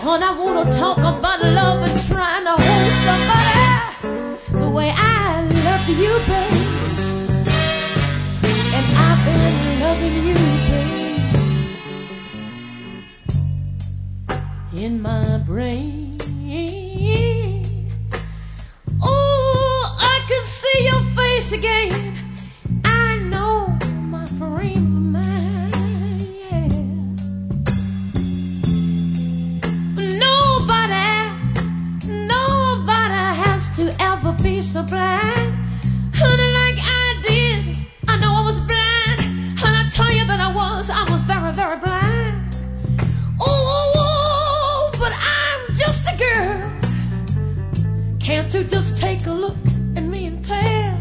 And I wanna talk about love and trying to hold somebody the way I love you, babe. And I've been loving you, babe, in my brain. Oh, I can see your face again. I know my frame of mind, yeah. Nobody has to ever be so blind, honey, like I did. I know I was blind, and I tell you that I was very, very blind. Oh, but I'm just a girl. Can't you just take a look at me and tell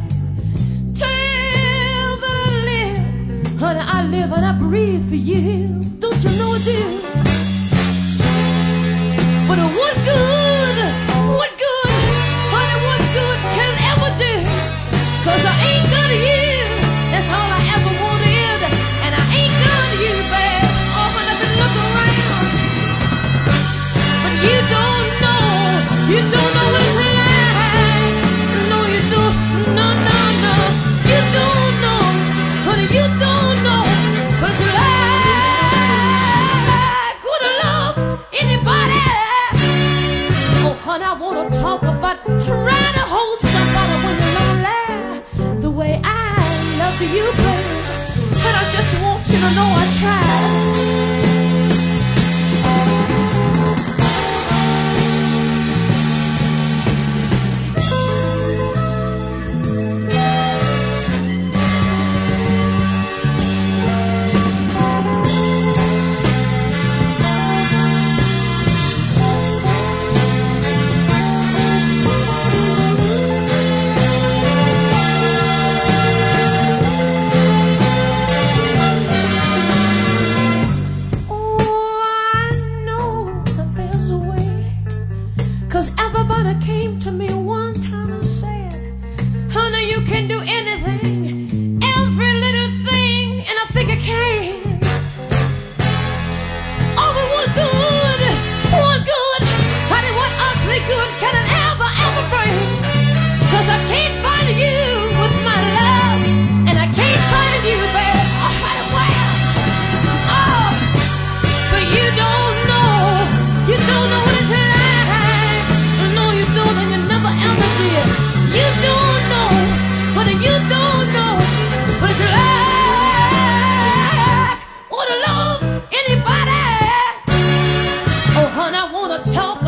that I live, honey, I live and I breathe for you. Don't you know I do? But what good, honey, what good can it ever do? 'Cause I ain't good to you, that's all I ever wanted. And I ain't good to you, babe, oh, but I've been looking around. But you don't know what it's like. No, you don't, no, you don't know, honey, you don't know what it's like. Could I love anybody? I wanna talk about trying to hold somebody when you're lonely the way I love you, baby. But I just want you to know I tried. Came to me one time and said, honey, you can do anything, every little thing, and I think I can. Oh, but what good, honey, what ugly good can it ever bring? 'Cause I can't find you with my love, and I can't find you, baby, honey, where? Oh, but you don't know what it's like. And you never ever did. You don't know what it's like. Wanna love anybody? Oh, honey, I wanna talk